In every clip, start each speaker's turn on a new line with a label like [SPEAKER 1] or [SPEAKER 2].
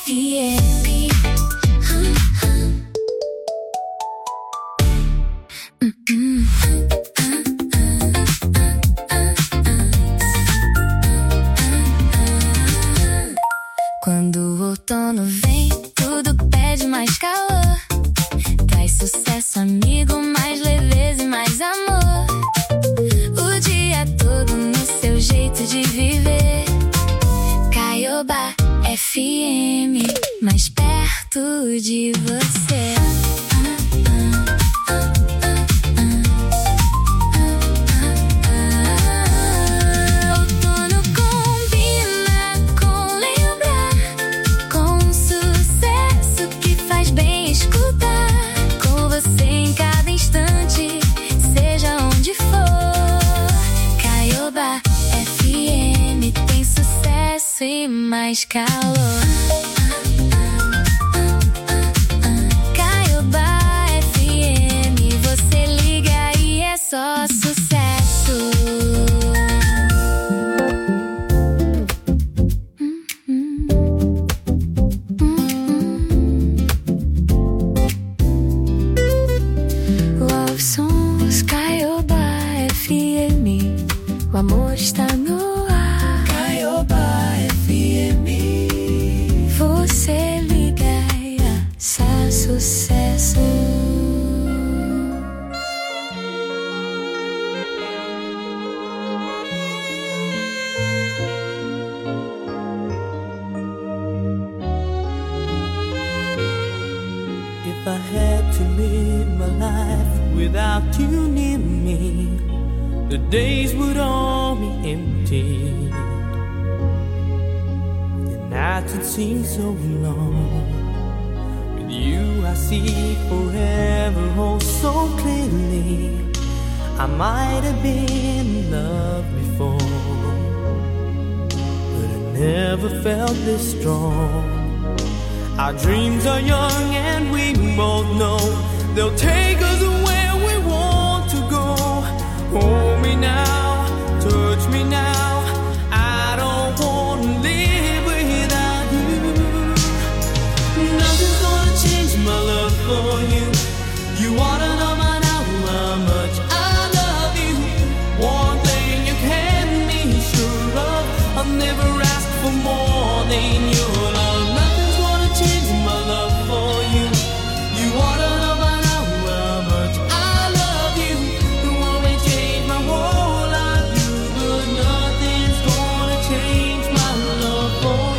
[SPEAKER 1] FM. Quando o outono vem, tudo pede mais calor. Traz sucesso, amigo, mais leveza e mais amor. O dia todo no seu jeito de viver. Caiobá FM, mais perto de você. Outono combina com lembrar, com sucesso que faz bem escutar. Com você em cada instante, seja onde for. Caiobá FM tem sucesso e mais calor. Caiobá FM, você liga e é só sucesso. Love Songs, Caiobá FM, o amor está no ar. Caiobá FM, você liga e é só sucesso.
[SPEAKER 2] If I had to live my life without you near me, the days would all be empty. The nights would seem so long. With you I see forever oh so clearly. I might have been in love before, but I never felt this strong. Our dreams are young and we both know they'll take us where we want to go. Hold me now, touch me now, I don't want to live without you. Nothing's gonna change my love for you. You wanna know by now how much I love you. One thing you can be sure of, I'll never ask for more than your love. Nothing's gonna change my love for you. You wanna know by now how much I love you. You want me to change my whole life, but nothing's gonna change my love for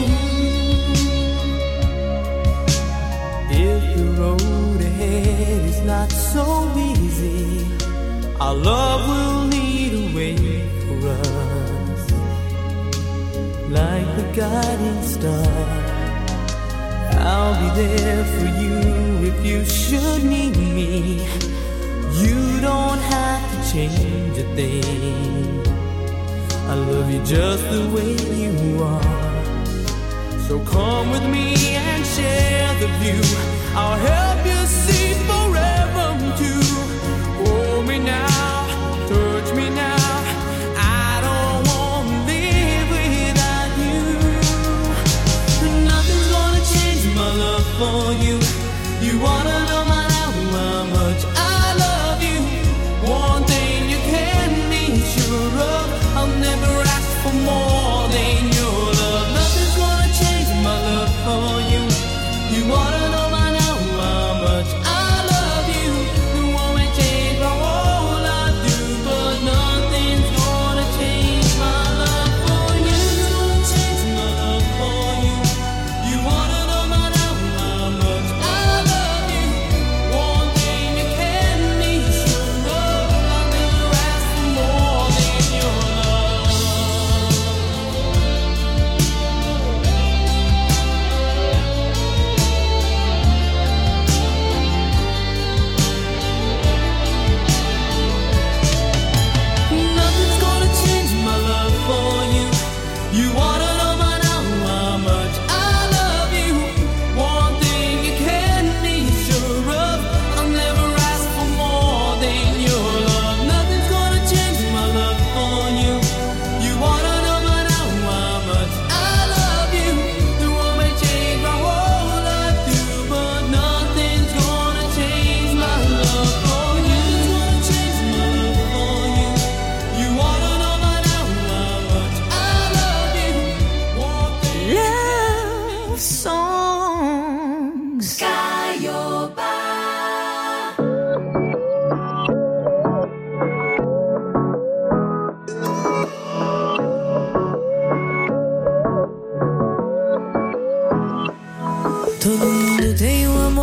[SPEAKER 2] you. If the road ahead is not so easy, our love will lead a way for us, like the guiding star. I'll be there for you if you should need me. You don't have to change a thing. I love you just the way you are. So come with me and share the view. I'll help you see forever too. Hold me now, touch me now, I don't want to live without you. Nothing's gonna change my love for you. You wanna know by now how much I love you. One thing you can be sure of, I'll never ask for more than your love. Nothing's gonna change my love for you. You wanna know by now how much I love you. You won't change my whole life,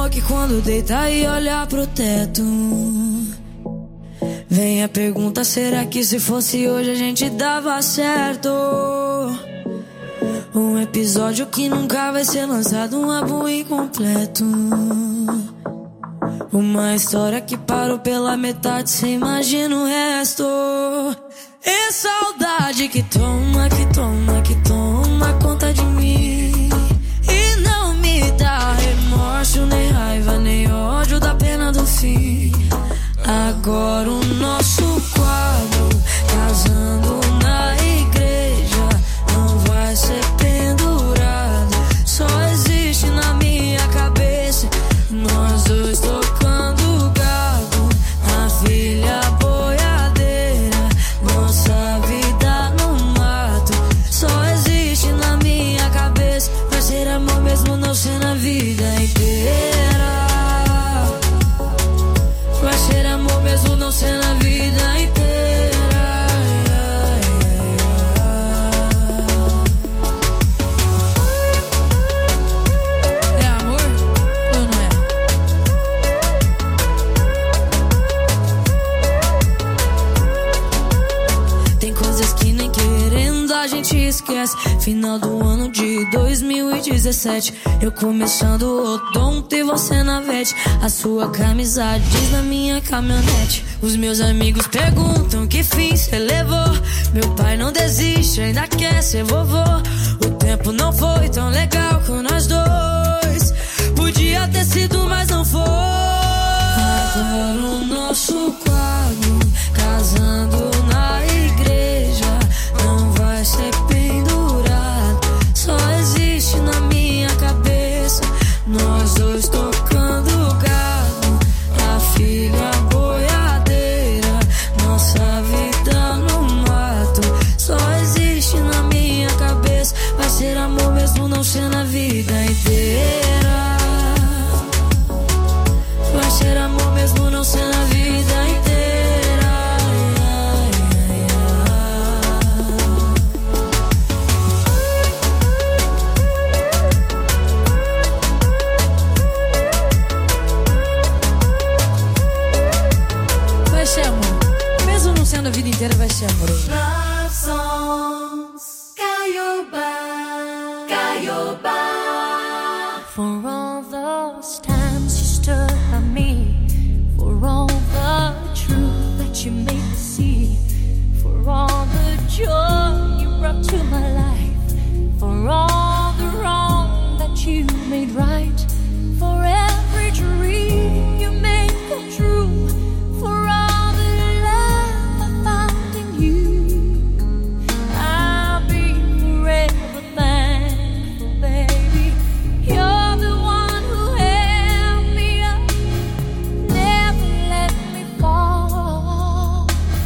[SPEAKER 3] toque quando deita e olha pro teto. Vem a pergunta, será que se fosse hoje a gente dava certo? Um episódio que nunca vai ser lançado, um álbum incompleto. Uma história que parou pela metade, cê imagina o resto. É saudade que toma, que toma, que toma conta de mim. E não me dá remorso, nem raiva, nem ódio da pena do fim. Agora o nosso quadro, casando na igreja, não vai ser pendurado, só existe na minha cabeça. Nós dois tocando gado, a filha boiadeira, nossa vida no mato, só existe na minha cabeça. Vai ser amor mesmo não ser na vida inteira. Vai ser amor mesmo não ser na vida inteira. É amor ou não é? Tem coisas que nem querendo a gente esquece. Final do ano de 2017, eu começando o odonto e você na vete. A sua camisa diz na minha caminhonete. Os meus amigos perguntam que fim cê levou. Meu pai não desiste, ainda quer ser vovô. O tempo não foi tão legal com nós dois. Podia ter sido, mas não foi. Agora o nosso quadro, casando na igreja, não vai ser pendurado, só existe na minha cabeça. Nós dois tocando gado, a filha boiadeira, nossa vida no mato, só existe na minha cabeça. Vai ser amor mesmo não ser na vida inteira. Vai ser amor mesmo não ser na vida inteira. Vai ser amor mesmo não sendo a vida inteira, vai ser amor.
[SPEAKER 1] Love songs, Gaioba, Gaioba. For all those times you stood by me, for all the truth that you made me see, for all the joy you brought to my life, for all the wrong that you made right, for every dream you made come true, for all the love I found in you, I'll be forever thankful, baby. You're the one who held me up, never let me fall.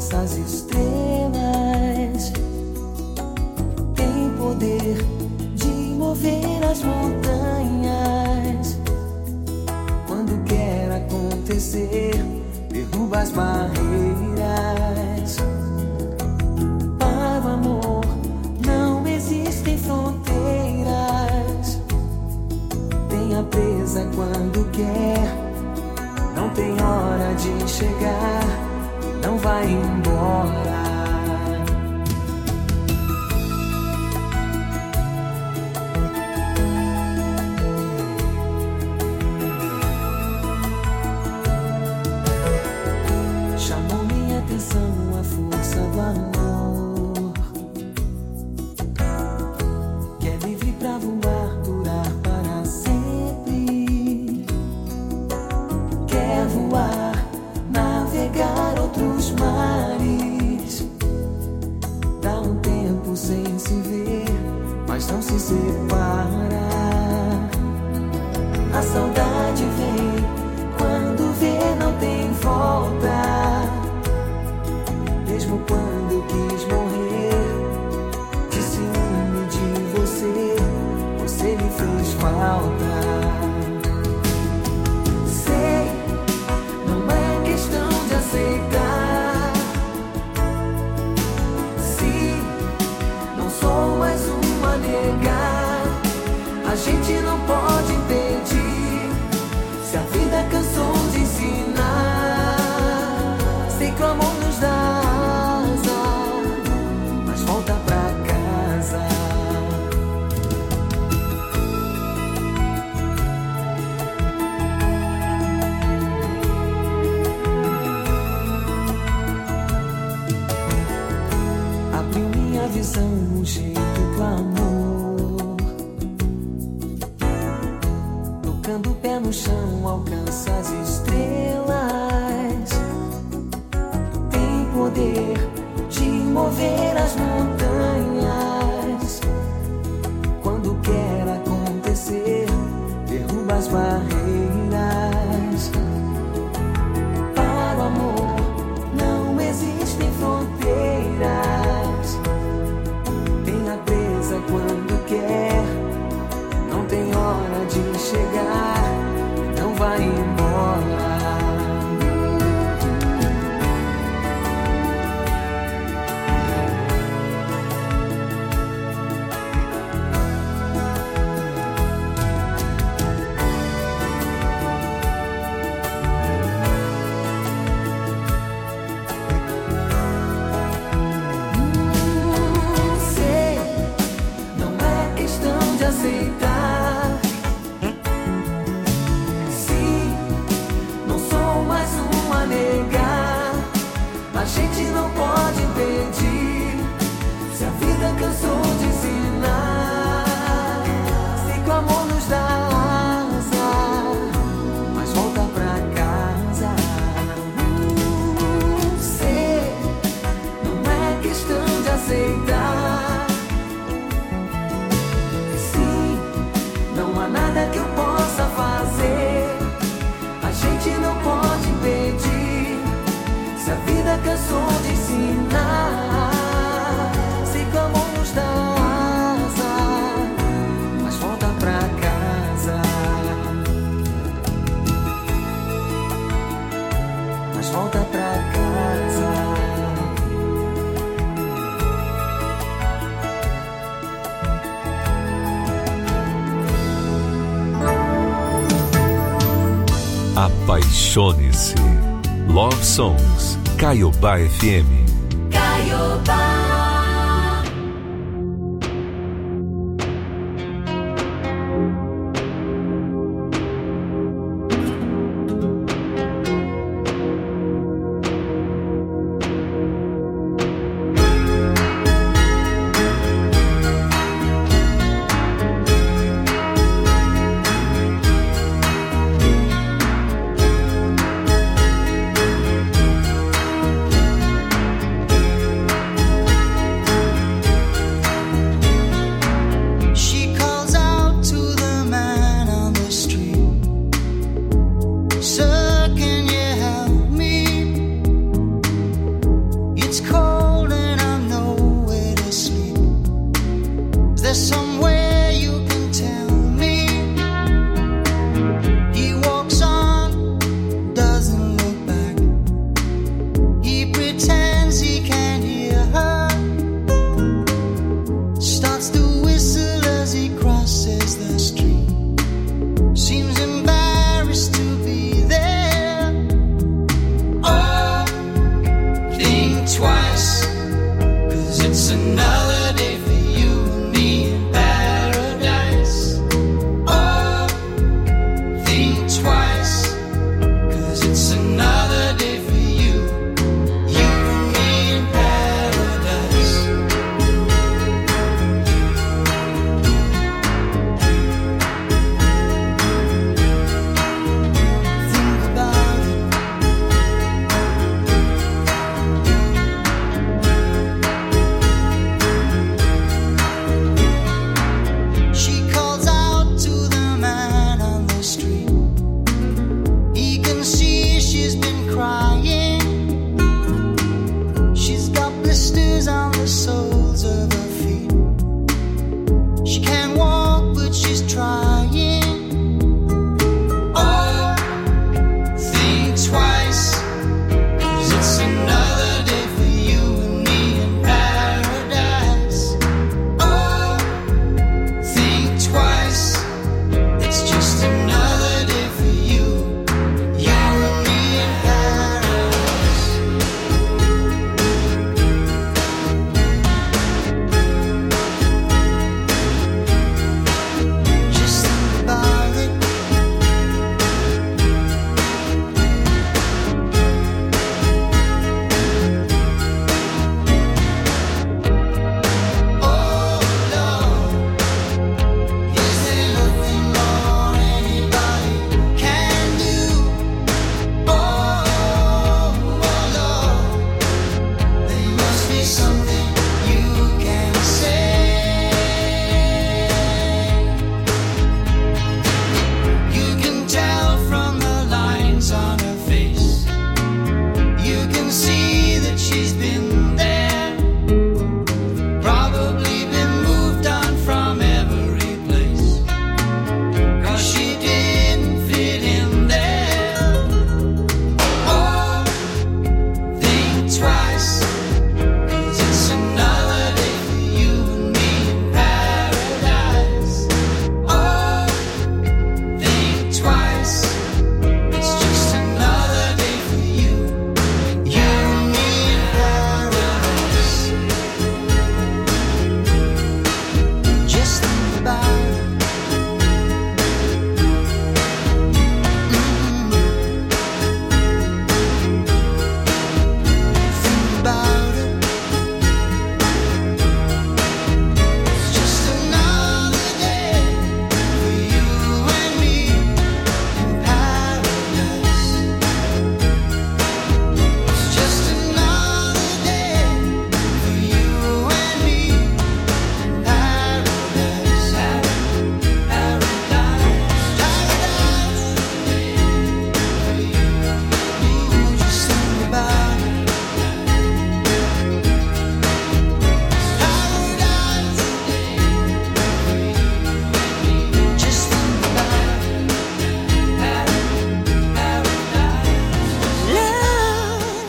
[SPEAKER 4] alcança as estrelas, tem poder de mover as montanhas. Quando quer acontecer, derruba as barreiras. Para o amor não existem fronteiras. Tenha presa quando quer, não tem hora de chegar, não vai embora. Chamou minha atenção a força do amor, que é livre pra voar, durar para sempre. Quer voar, navegar outros mares, dá um tempo sem se ver, mas não se separa. A saudade vem quando vê, não tem volta. Mesmo quando quis morrer, de ciúme de você, você me fez falta. Sei, não é questão de aceitar. Se não sou mais uma a negar, a gente não pode impedir. Se a vida cansou de ensinar, sei que o amor nos dá asa, mas volta pra casa. Abriu minha visão, o jeito do amor, tocando o pé no chão, alcança as estrelas, tem poder de mover as montanhas. Quando quer acontecer, derruba as barreiras. Para o amor não existem fronteiras. Tenha presa quando quer, não tem hora de chegar, não vai embora. Sei, não é questão de aceitar. Se não sou mais um a negar, a gente não pode impedir. Se a vida cansou de ensinar, sei que o amor nos dá asa, mas volta pra casa. Sei, não é questão de aceitar. Sim, não há nada que eu possa fazer, a gente não pode impedir. Se a vida cansou de ensinar, sei que o amor nos dá asa, mas volta pra casa. Mas volta pra casa.
[SPEAKER 5] Apaixone-se. Love Songs. Caiobá FM.
[SPEAKER 1] Caiobá.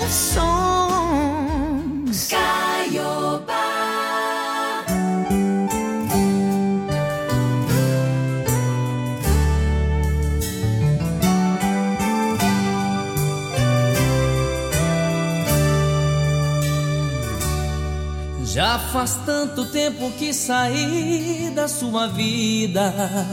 [SPEAKER 1] songs.
[SPEAKER 4] Caiobá.
[SPEAKER 2] Já faz tanto tempo que saí da sua vida.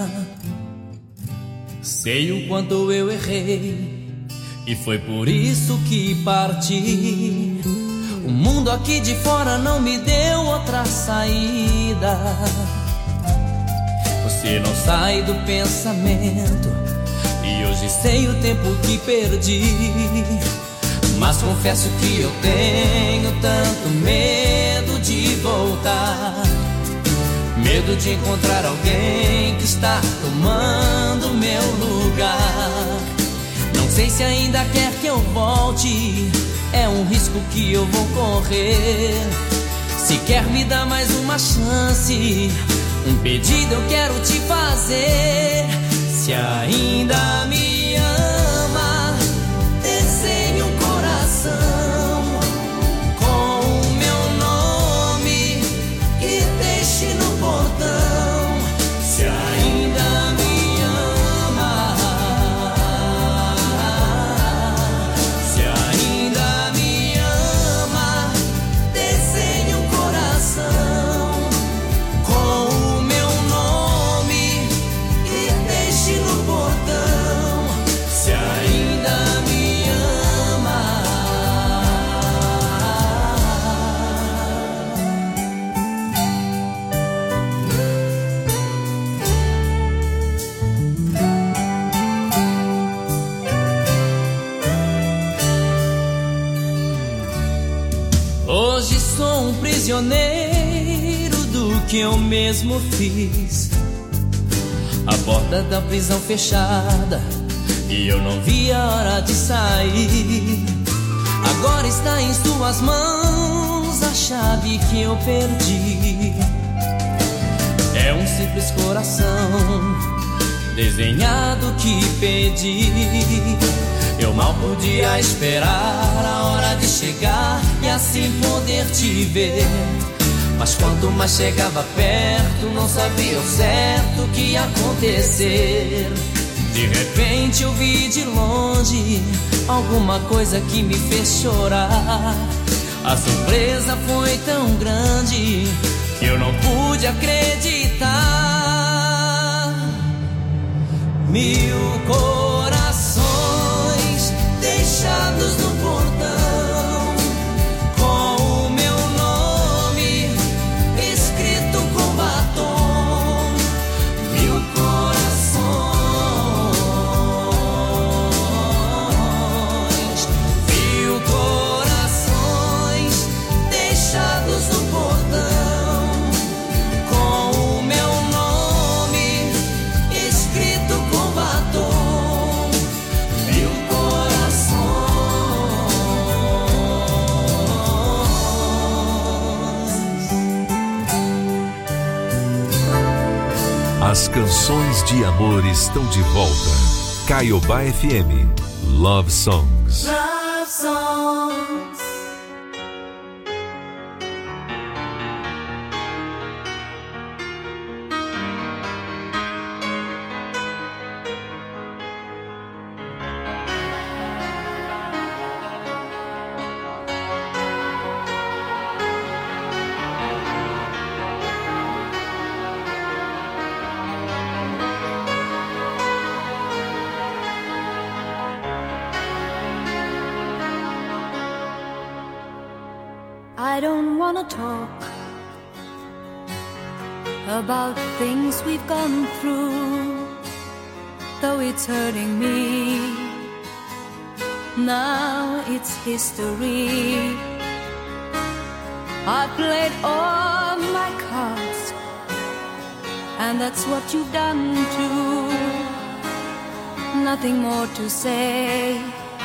[SPEAKER 2] Sei o quanto eu errei e foi por isso que parti. O mundo aqui de fora não me deu outra saída. Você não sai do pensamento e hoje sei o tempo que perdi. Mas confesso que eu tenho tanto medo de voltar. Medo de encontrar alguém que está tomando meu lugar. Não sei se ainda quer que eu volte, é um risco que eu vou correr. Se quer me dar mais uma chance, um pedido eu quero te fazer. Se ainda me ama, desenhe um coração com o meu nome e deixe no portão. Se ainda me ama, se ainda me ama, desenhe um coração com o meu nome e deixe no portão. Se ainda me ama. Hoje sou um prisioneiro do que eu mesmo fiz. A porta da prisão fechada e eu não vi a hora de sair. Agora está em suas mãos a chave que eu perdi. É um simples coração desenhado que pedi. Eu mal podia esperar a hora de chegar e assim poder te ver. Mas quanto mais chegava perto, não sabia o certo o que ia acontecer. De repente eu vi de longe alguma coisa que me fez chorar. A surpresa foi tão grande que eu não pude acreditar. 1000 corações deixados no portão, com o meu nome escrito com batom. 1000 corações, 1000 corações deixados no portão, com o meu nome escrito com batom. 1000
[SPEAKER 5] As canções de amor estão de volta. Caiobá FM. Love Songs.
[SPEAKER 4] Love songs.
[SPEAKER 1] I don't wanna talk about things we've gone through, though it's hurting me. Now it's history. I played all my cards, and that's what you've done too. Nothing more to say,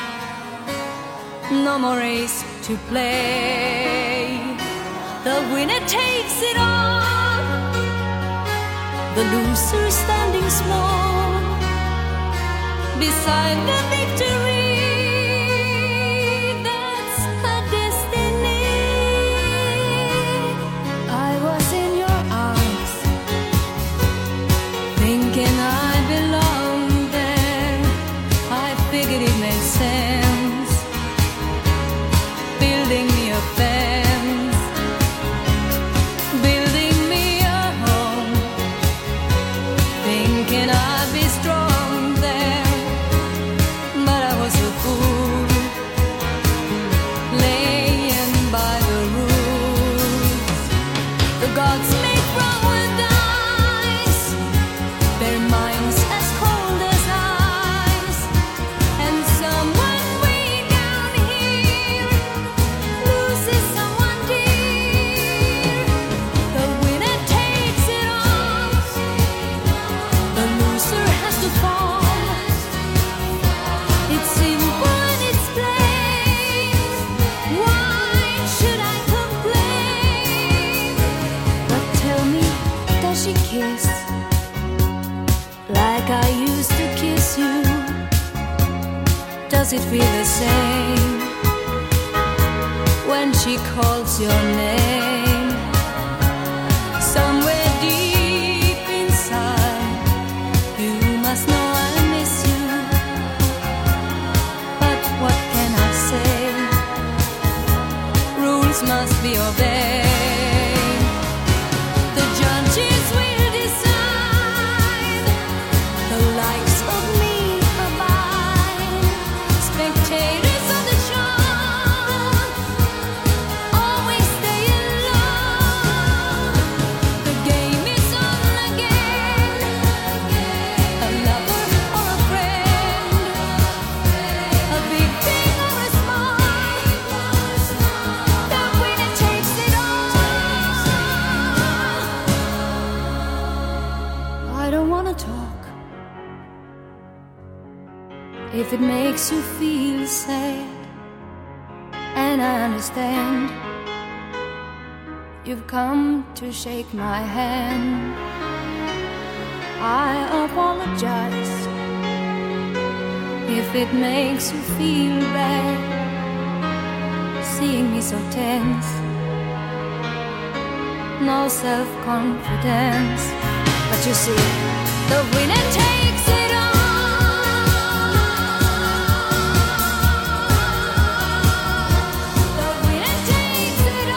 [SPEAKER 1] no more race to play. The winner takes it all, the loser is standing small beside the victory. That's
[SPEAKER 3] Does it feel the same when she calls your name? Somewhere deep inside, you must know I miss you. But what can I say? Rules must be obeyed. The judges will decide the likes of me or mine. Spectators of the show always stay in love. The game is on again. A lover or a friend, a big thing or a small, the winner takes it all. I don't wanna talk if it makes you feel sad, and I understand. You've come to shake my hand. I apologize if it makes you feel bad, seeing me so tense, no self-confidence. But you see, the winner takes it all. The winner takes it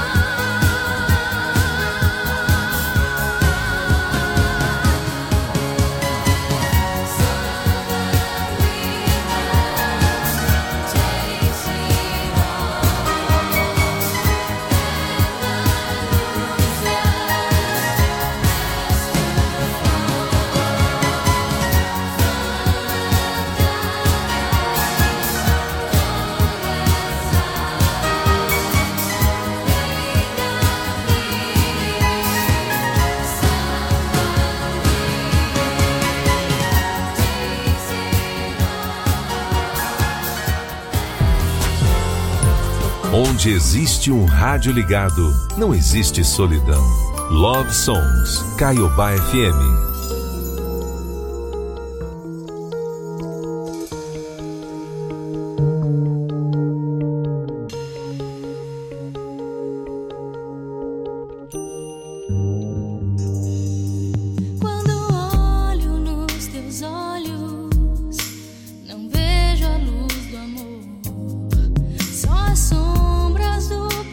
[SPEAKER 5] Onde existe um rádio ligado, não existe solidão. Love Songs, Caiobá FM.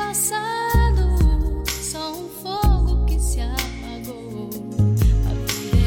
[SPEAKER 3] passado, só um fogo que se apagou. A vida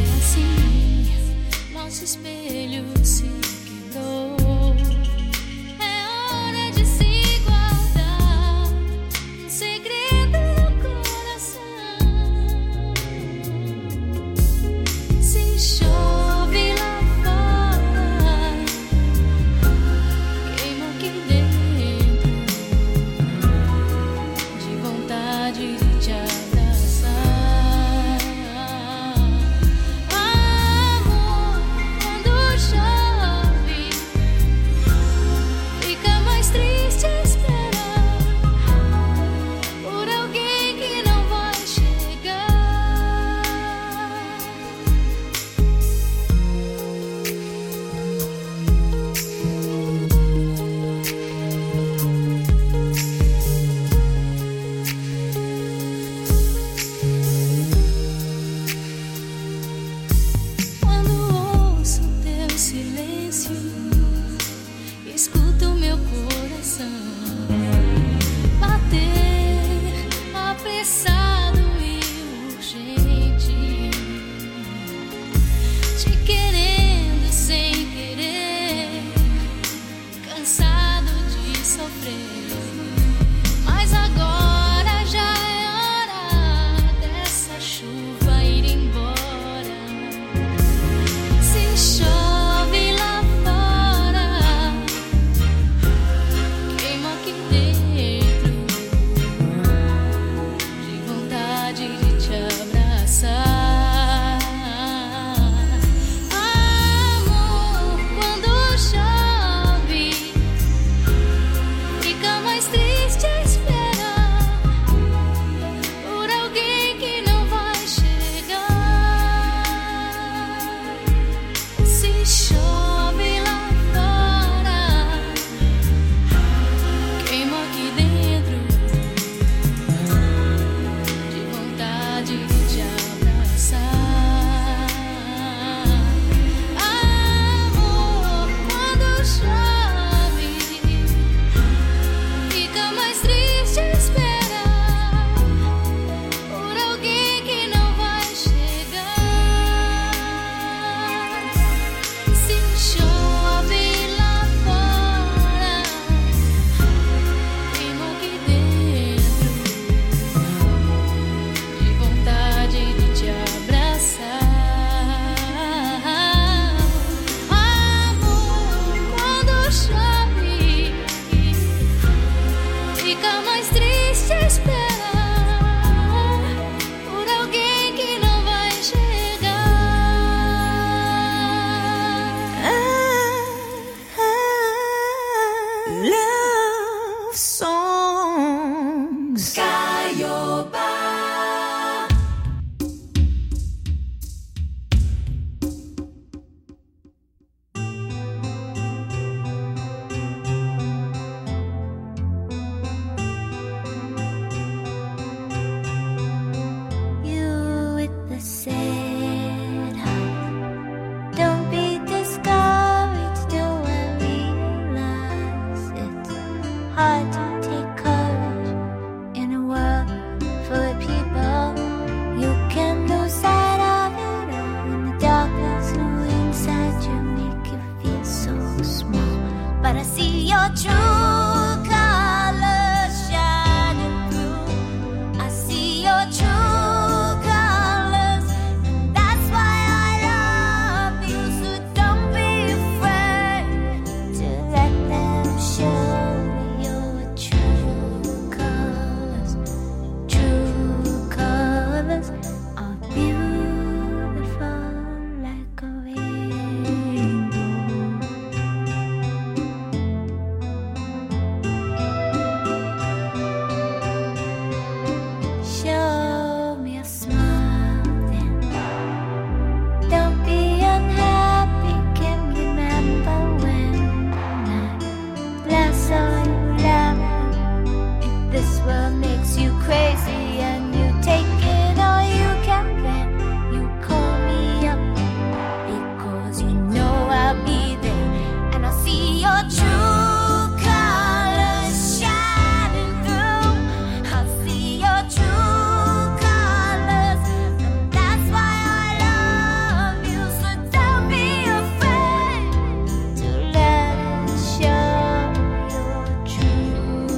[SPEAKER 1] this world makes you crazy and you take it all you can bear, you call me up because you know I'll be there and I'll see your true colors shining through. I'll see your true colors, and that's why I love you. So don't be afraid to let it show. Your true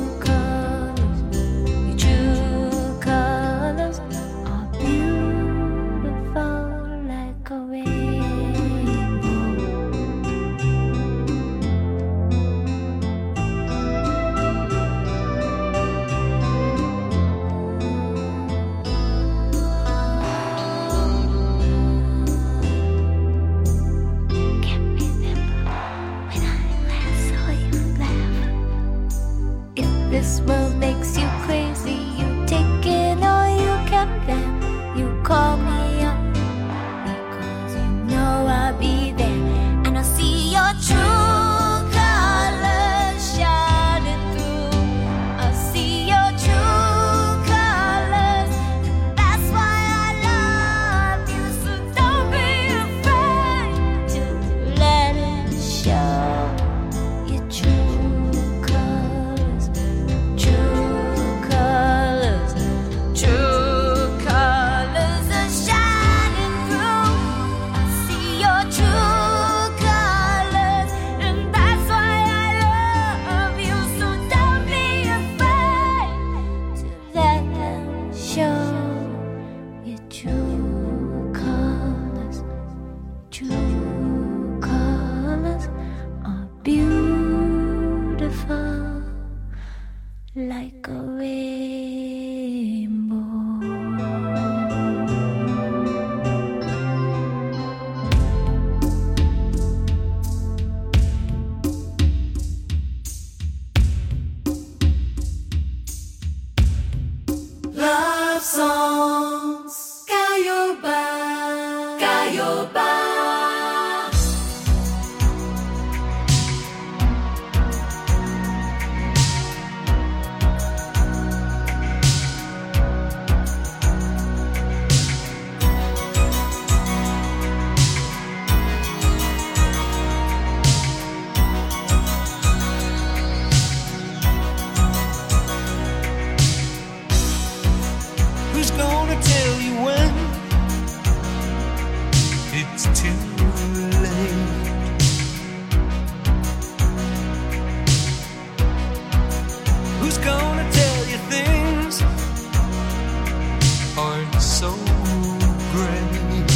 [SPEAKER 1] colors are beautiful like a rainbow. Can't remember when I last saw you laugh. If this world makes you crazy, you take it all you can bear. You call me up because you know I'll be there and I'll see your true colors shining through. I'll see your true colors. That's why I love you. So don't be afraid to let it show. Your true colors, true colors, true colors are shining through. I see your true colors, and that's why I love you. So don't be afraid to let them show. Your true colors are beautiful like a rainbow.
[SPEAKER 4] Love songs, Kayoba, Kayoba.
[SPEAKER 2] Who's gonna tell you when it's too late? Who's gonna tell you things aren't so great?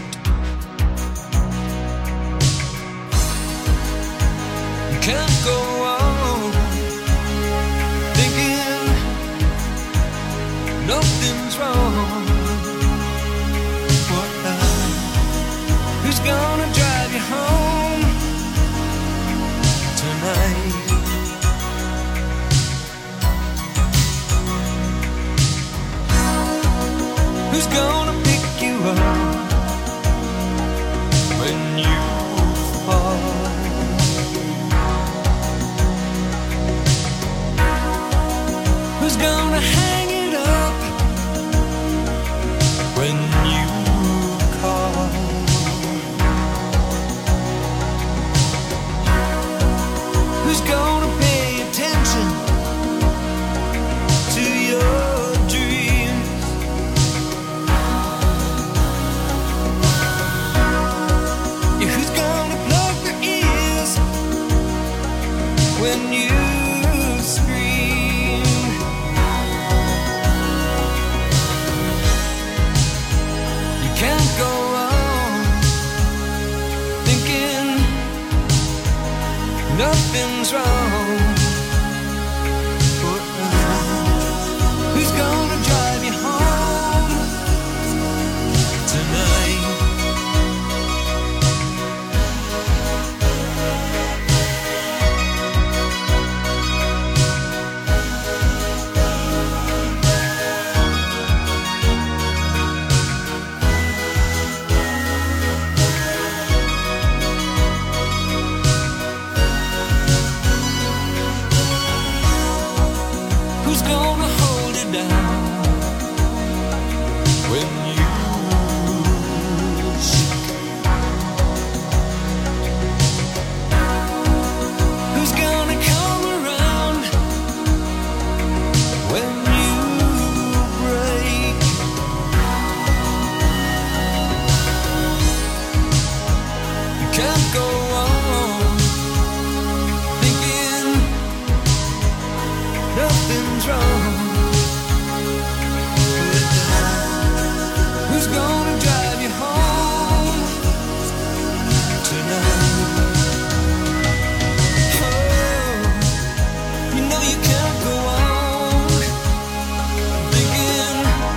[SPEAKER 2] You can't go on thinking nothing's wrong. Who's gonna drive you home tonight? Who's gonna pick you up when you fall? Who's gonna hang it up when you call? Who's gonna pay attention to your dreams? Yeah, who's gonna plug their ears when you scream?
[SPEAKER 6] down when you sick. Who's gonna come around when you break? You can't go on thinking nothing's wrong. Who's gonna drive you home tonight? Oh, you know you can't go on thinking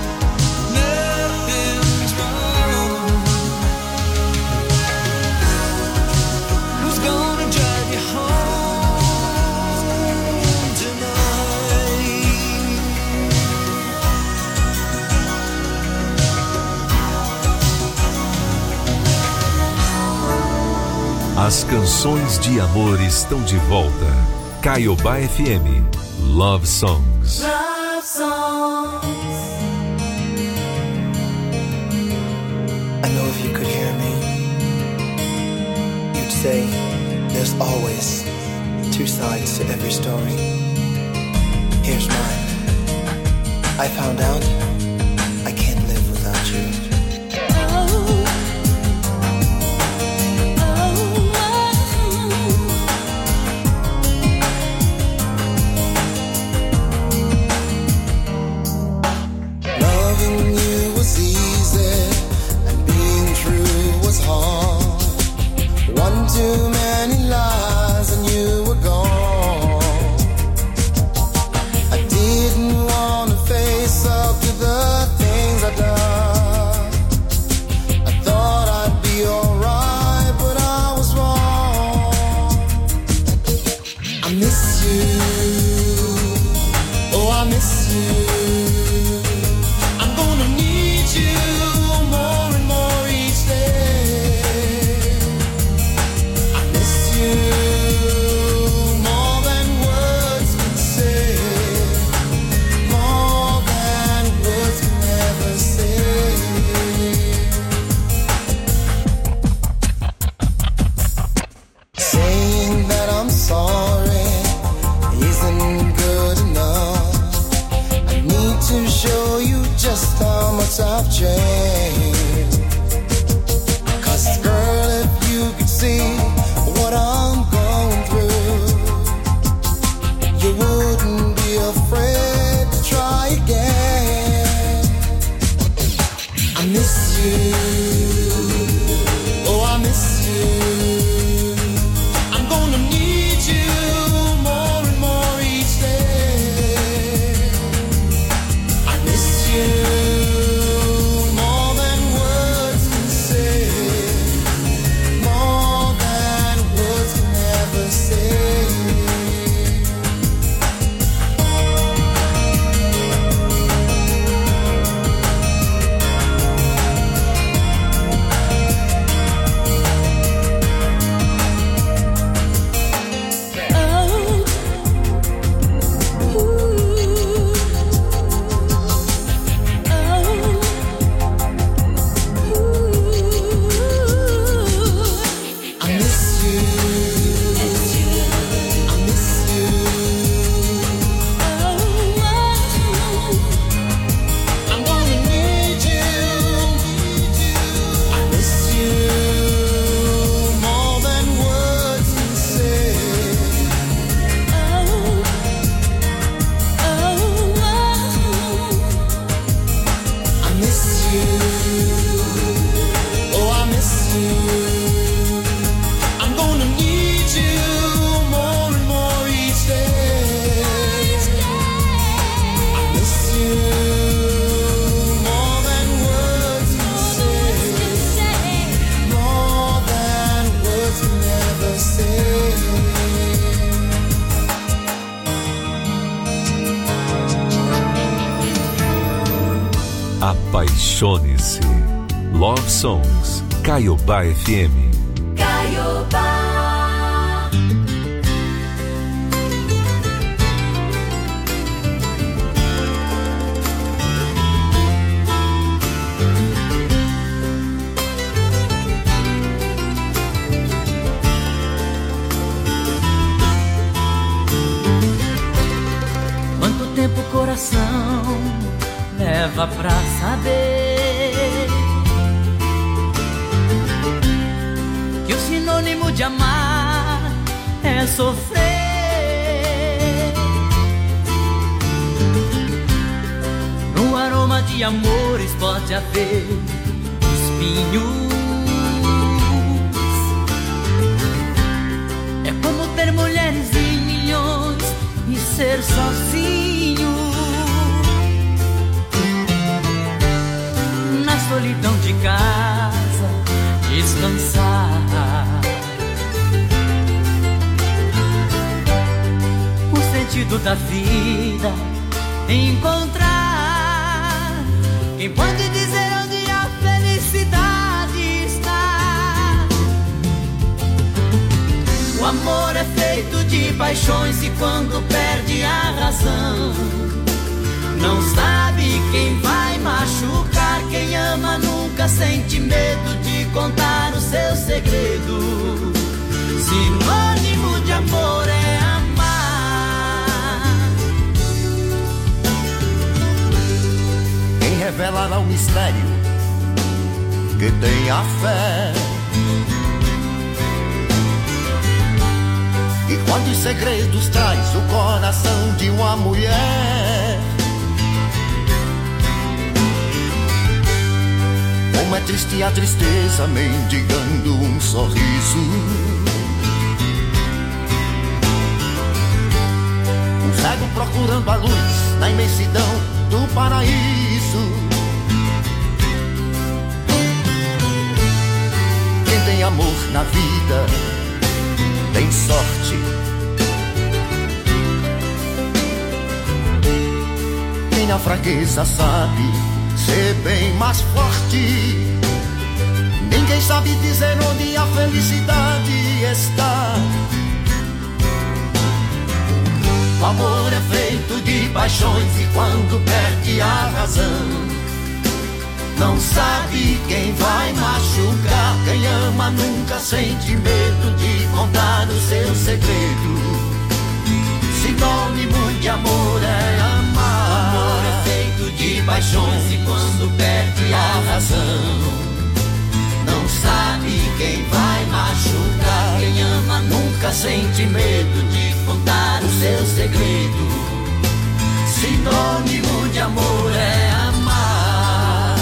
[SPEAKER 6] nothing's wrong. Who's gonna drive you home tonight?
[SPEAKER 5] As canções de amor estão de volta. Caiobá FM. Love Songs.
[SPEAKER 1] Love songs.
[SPEAKER 7] I know if you could hear me, you'd say there's always two sides to every story. Here's mine. I found out I can't live without you.
[SPEAKER 8] Loving you was easy and being true was hard. One too many lies and you were gone. I didn't want to face up to the things I'd done. I thought I'd be alright, but I was wrong. I miss you. Oh, I miss you. I'm gonna need you more and more each day. I miss you more than words can say, more than words can ever say. Saying that I'm sorry isn't good enough. I need to show you just how much I've changed. 'Cause girl, if you could see what I'm going through, you wouldn't be afraid to try again. I miss you. Oh, I miss you. I'm gonna need you more and more each day. I miss you more than words can say, more than words can ever say. I miss you. I miss you. I'm gonna need you. I miss you more than words can say. I miss you. Oh, I miss you. I'm gonna need you more and more each day. I miss you more than words can say, more than words can ever say.
[SPEAKER 5] Apaixone-se. Love Songs. Caiobá FM.
[SPEAKER 1] Caiobá.
[SPEAKER 9] tempo o coração leva pra saber que o sinônimo de amar é sofrer. No aroma de amores pode haver espinhos. É como ter mulheres e milhões e ser sozinho na solidão de casa, descansar. O sentido da vida encontrar. Quem pode dizer onde a felicidade está? O amor é feito de paixões e quando perde a razão, não sabe quem vai machucar. Quem ama nunca sente medo de contar o seu segredo. Sinônimo de amor é amar.
[SPEAKER 10] Quem revelará o mistério que tem a fé? E quantos segredos traz o coração de uma mulher? Como é triste a tristeza mendigando um sorriso. Um cego procurando a luz na imensidão do paraíso. Quem tem amor na vida tem sorte. Quem na fraqueza sabe ser bem mais forte. Ninguém sabe dizer onde a felicidade está. O amor é feito de paixões e quando perde a razão, não sabe quem vai machucar. Quem ama nunca sente medo de contar o seu segredo. Sinônimo de amor é amar. O amor é feito de paixões e quando perde a razão, não sabe quem vai machucar. Quem ama nunca sente medo de contar o seu segredo. Sinônimo de amor é amar.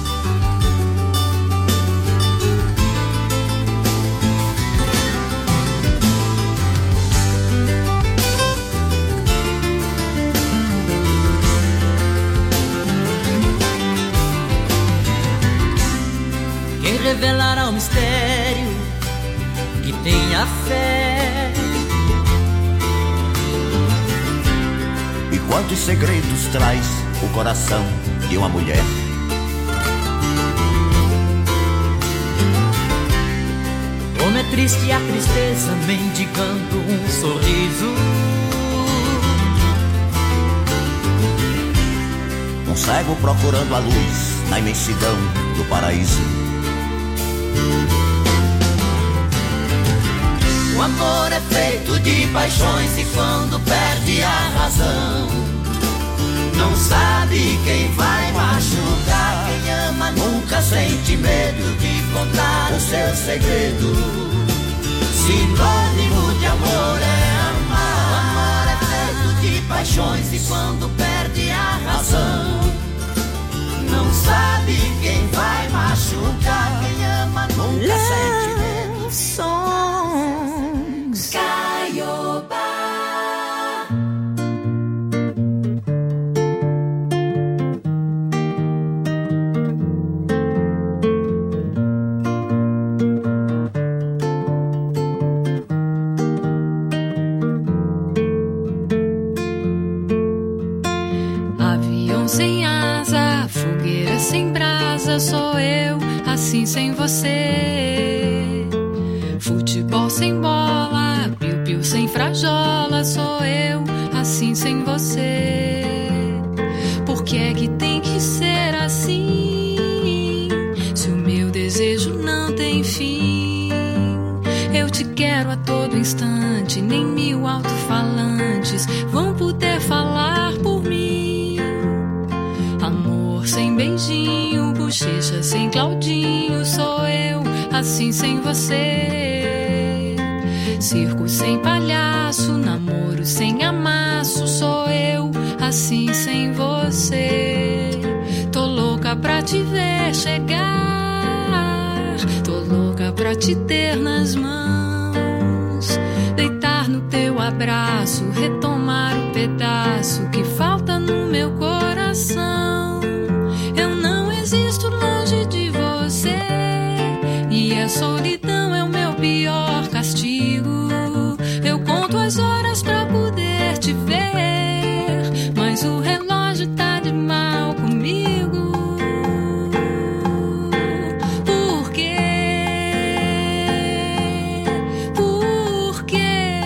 [SPEAKER 9] Quem revelará o mistério que tem a fé?
[SPEAKER 10] E quantos segredos traz o coração de uma mulher?
[SPEAKER 9] Como é triste a tristeza mendigando um sorriso.
[SPEAKER 10] Um cego procurando a luz na imensidão do paraíso.
[SPEAKER 9] O amor é feito de paixões e quando perde a razão, não sabe quem vai machucar. Quem ama nunca sente medo de contar o seu segredo. Sinônimo de amor é amar. O amor é feito de paixões e quando perde a razão, não sabe quem vai machucar. Quem ama nunca sente medo.
[SPEAKER 1] Songs Caiobá.
[SPEAKER 11] Avião sem asa, fogueira sem brasa, sou eu assim sem você. Futebol sem bola, piu-piu sem frajola, sou eu assim sem você. Por que é que tem que ser assim? Se o meu desejo não tem fim. Eu te quero a todo instante, nem 1000 alto-falantes vão poder falar por mim. beijinho, bochecha sem Claudinho. Sou eu, assim sem você. Circo sem palhaço, namoro sem amasso. Sou eu, assim sem você. Tô louca pra te ver chegar, tô louca pra te ter nas mãos, deitar no teu abraço, retomar o pedaço que falta no meu coração. Eu não existo longe de você, e a solidão é o meu pior castigo. Eu conto as horas pra poder te ver, mas o relógio tá de mal comigo. Por quê? Por quê?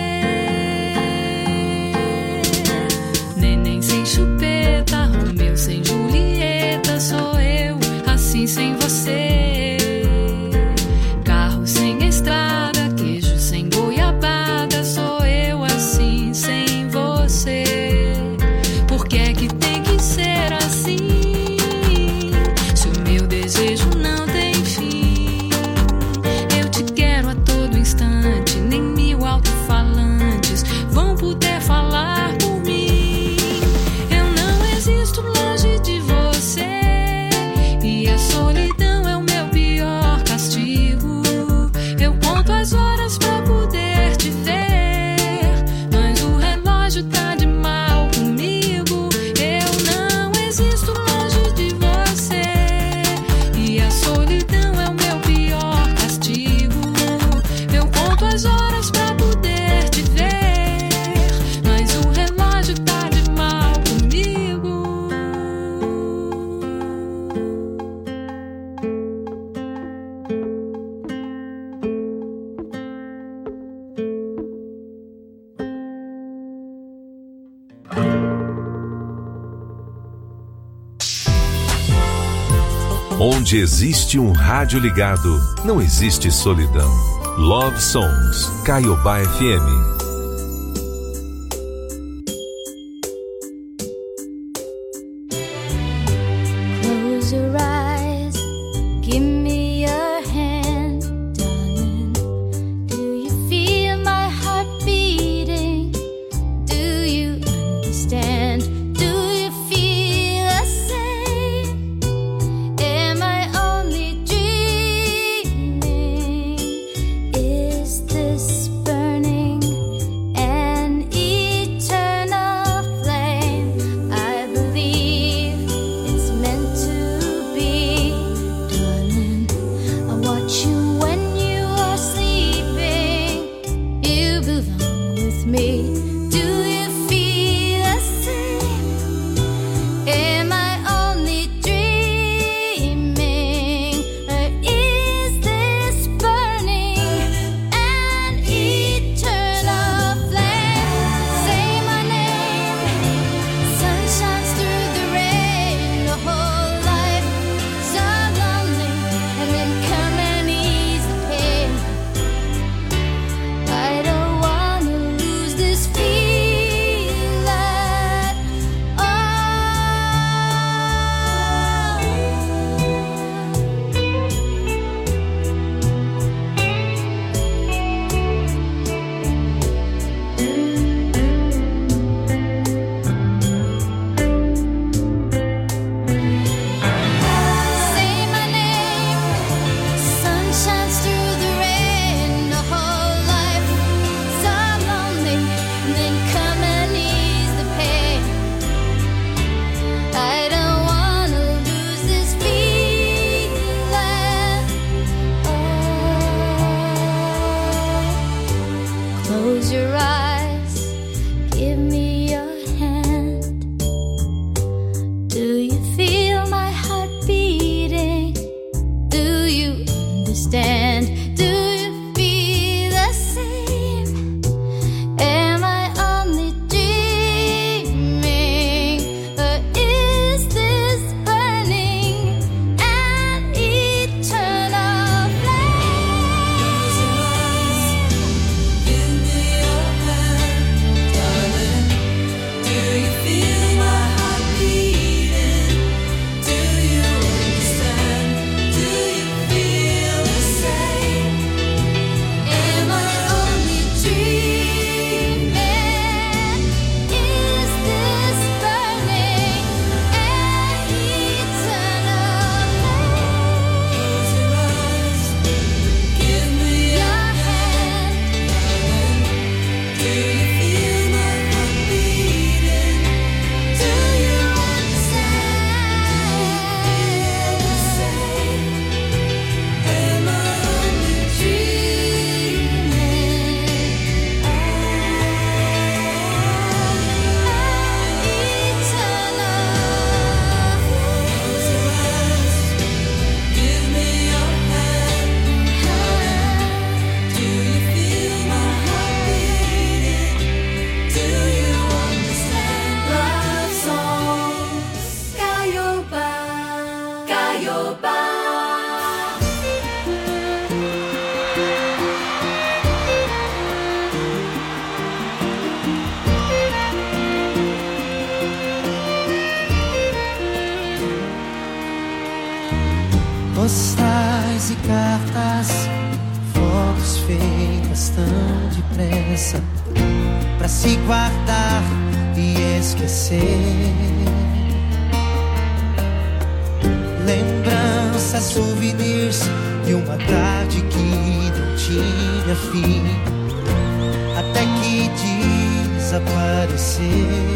[SPEAKER 11] Neném sem chupeta, Romeu sem Julieta. Sou eu, assim sem você. Carro sem estrada, queijo sem goiabada. Sou eu, assim sem você. Por que é que tem que ser assim? Se o meu desejo não tem fim. Eu te quero a todo instante, nem 1000 alto-falantes vão poder falar por mim. Eu não existo longe de você, e a solidão é o meu pior castigo. Eu conto as horas pra poder te ver, mas o relógio tá de mal comigo. Eu não existo longe de você, e a solidão é o meu pior castigo. Eu conto as horas pra poder te ver, mas o relógio tá de mal comigo.
[SPEAKER 5] Onde existe um rádio ligado, não existe solidão. Love Songs, Caiobá FM.
[SPEAKER 1] Close your eyes, give me your hand, darling. Do you feel my heart beating? Do you understand? Do you feel the same? Am I only dreaming? Is this burning an eternal flame? I believe it's meant to be.
[SPEAKER 2] Postais e cartas, fotos feitas tão depressa pra se guardar e esquecer. Lembranças, souvenirs de uma tarde que não tinha fim, até que desaparecer.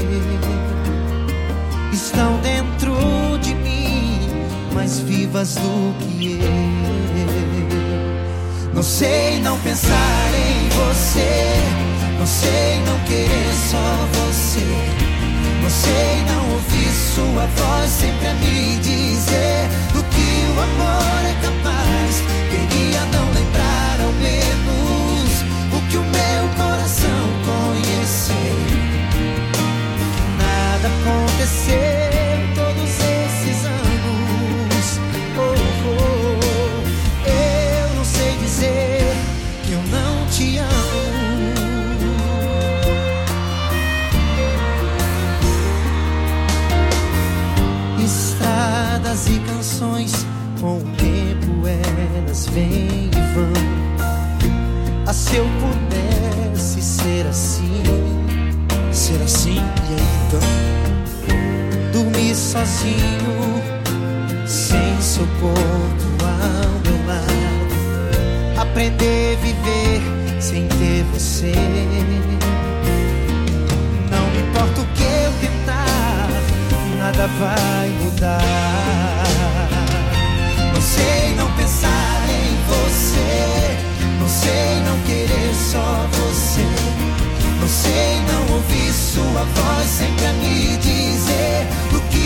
[SPEAKER 2] Estão dentro de mim, mais vivas do que eu. Não sei não pensar em você, não sei não querer só você, não sei não ouvir sua voz sempre a me dizer do que o amor é capaz. Queria não lembrar ao menos o que o meu coração conheceu. Nada aconteceu todos esses anos. Eu não sei dizer que eu não te amo. Estradas e canções, com o tempo elas vêm e vão. Ah, se eu pudesse ser assim, e aí então? Dormir sozinho, sem seu corpo ao meu lado. Aprender a viver sem ter você. Não importa o que eu tentar, nada vai mudar. Não sei não pensar em você, não sei não querer só você, não sei não ouvir sua voz sempre a me dizer do que